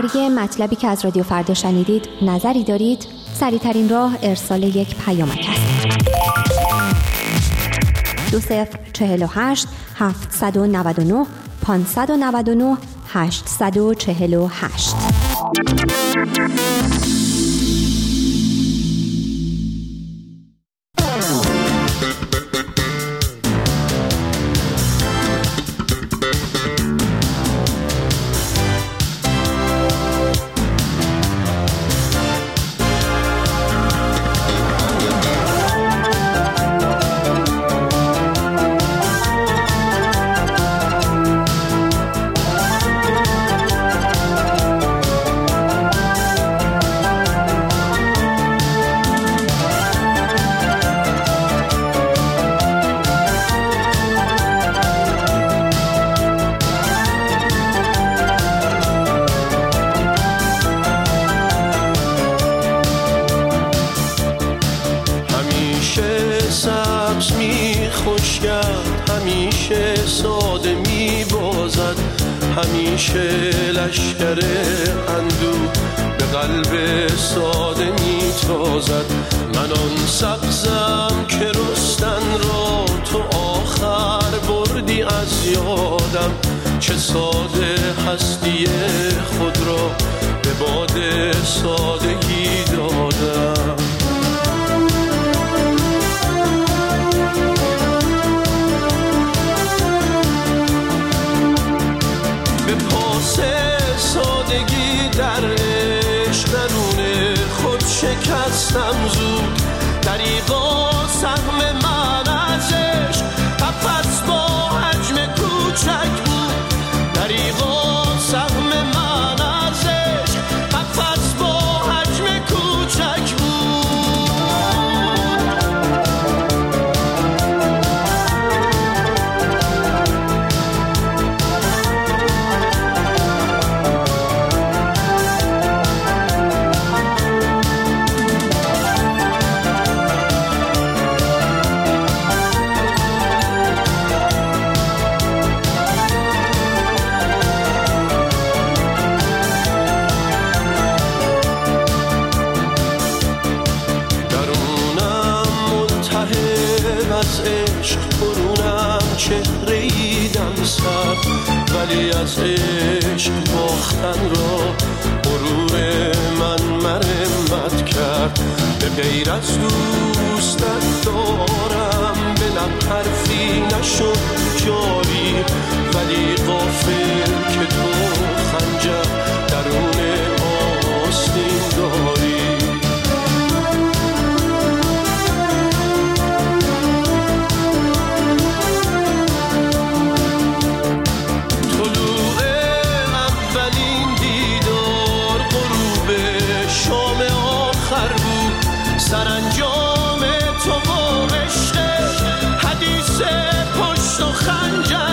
درباره مطلبی که از رادیو فردا شنیدید نظری دارید؟ سریع‌ترین راه ارسال یک پیامک است. 2048 799 599 848. همیشه لشکر اندوه به قلب ساده میتازد. من آن سبزم که رستن را تو آخر بردی از یادم. چه ساده هستی خود را به باد سادگی دادم. سادگی در عشق درون خود شکستم زود. دریغا سهم من از عشق قفس با حجم کوچک بود. دریغا سهم من از عشق قفس با حجم کوچک بود. ولی از عشق باختن را غرور من مرمت کرد. به غیر از دوستت دارم به لب حرفی نشد جاری. ولی غافل که تو خنجر درون آستین داری. سرانجام تو با عشق حدیث پشت و خنجر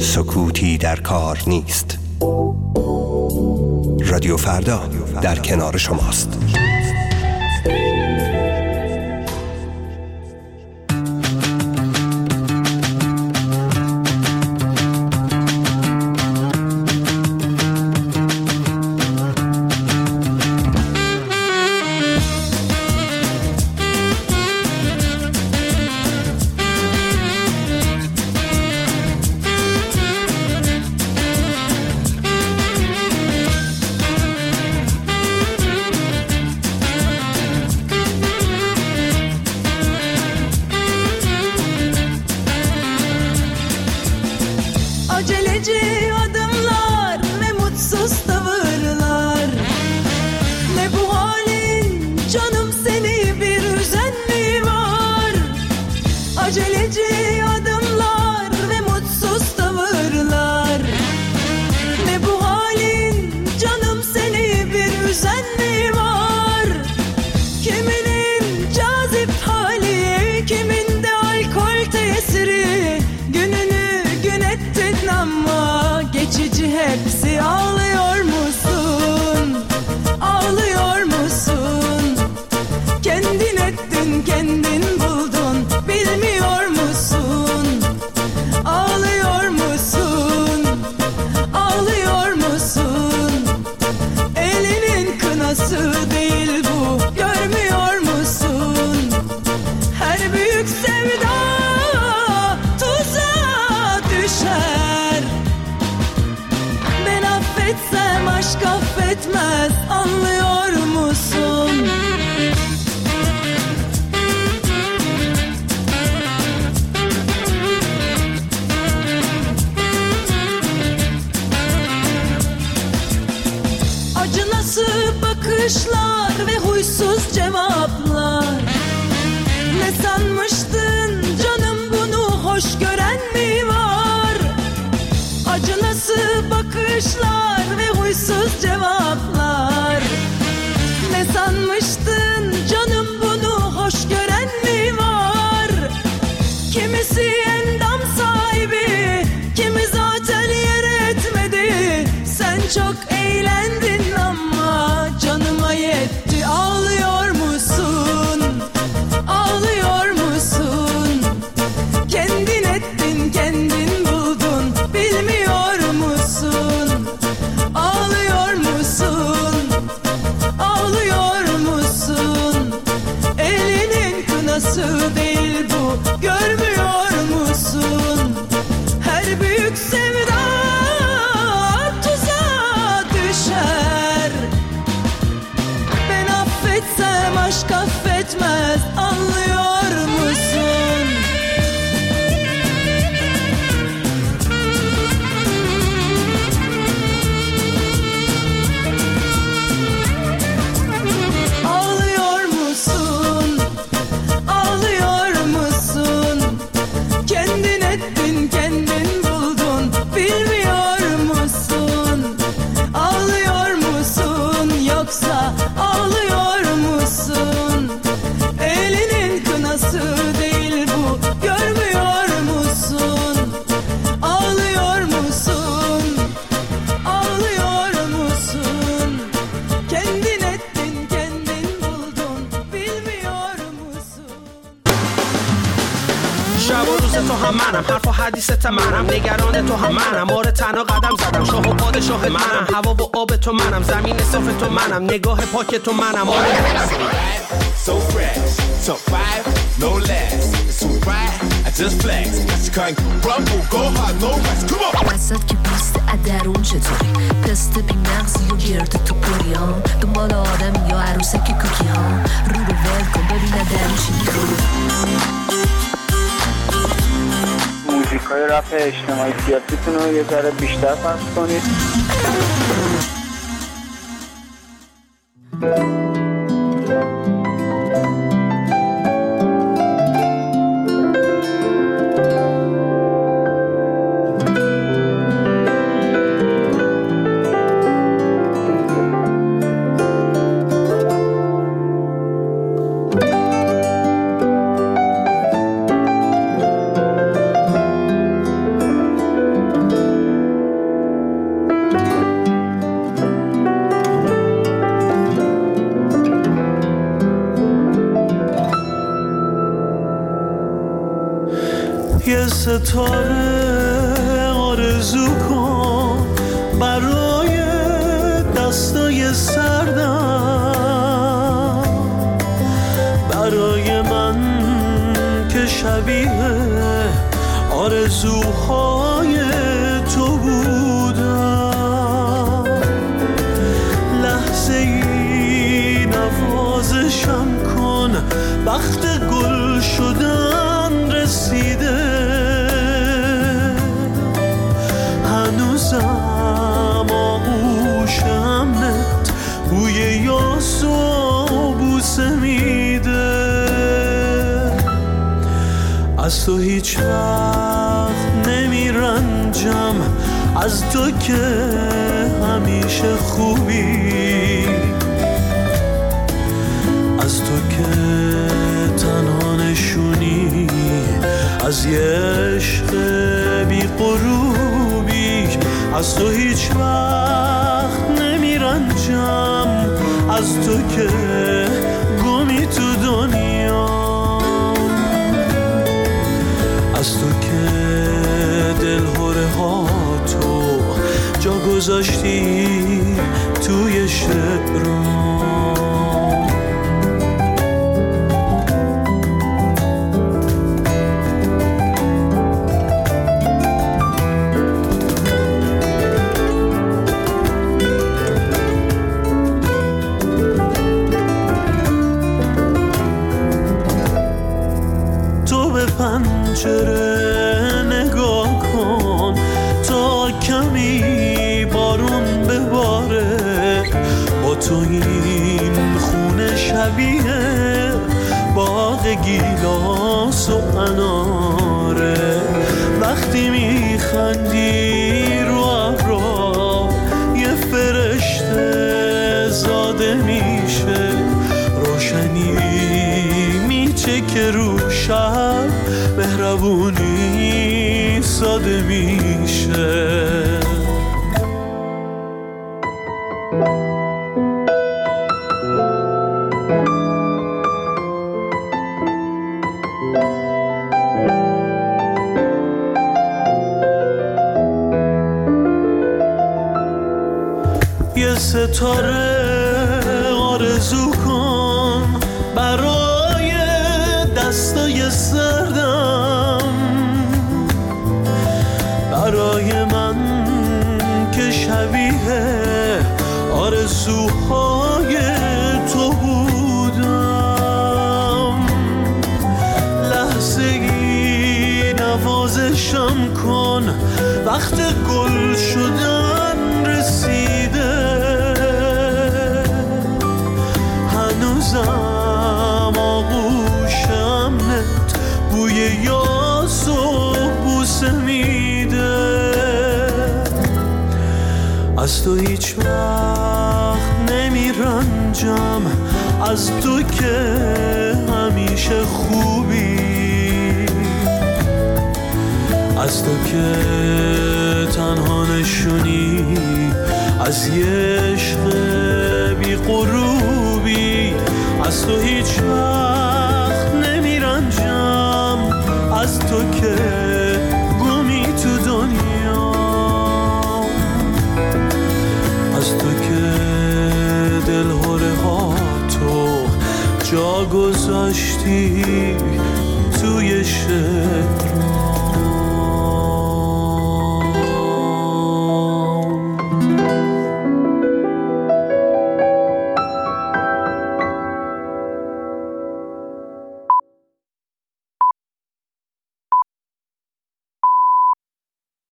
سکوتی در کار نیست. رادیو فردا در کنار شماست. نگاه پاک تو منم So fresh, top 5, no less. It's alright, I just flex. Catch kind rumble, go hard, no rest. Come on. وسط که پوست ادرون چطوری تست بی مغزی و گرد تو پریان دنبال آدم یا عروسک کوکی ها رو رو ول کن ببینه درون چی میخوری. موزیکای رپ اجتماعی سیاسیتون رو یه ذره بیشتر پخش کنید. ستاره آرزو کن برای دستای سردم، برای من که شبیه آرزوهای تو بودم. لحظه ای نوازشم کن، وقت گل شدن رسیده، هنوزم آغوش امنت بوی یاس و بوسه میده. از تو هیچ وقت نمیرنجم، از تو که همیشه خوبی، از تو که تنها نشونی از یه عشق بی غروبی. از تو هیچ وقت نمیرنجم، از تو که گمی تو دنیا، از تو که دلهوره ها تو جا گذاشتی توی شعرام. پنجره نگاه کن تا کمی بارون بباره، با تو این خونه شبیه باغ گیلاس و اناره. وقتی میخندی رو ابرا یه فرشته زاده میشه، روشنی میچکه رو شب، مهربونی ساده میشه. یه ستاره آرزو کن برای دستای سردم، برای من که شبیه آرزوهای تو بودم. لحظه ای نوازشم کن، وقت گل شدن رسیده، هنوزم آغوشم نت بوی یاس و بوسه میده. از تو هیچ وقت نمیرنجم، از تو که همیشه خوبی، از تو که تنها نشونی از یه عشق بی غروبی. از تو هیچ وقت نمیرنجم، از تو که گمی تو دنیا، از تو که دلهوره ها تو جا گذاشتی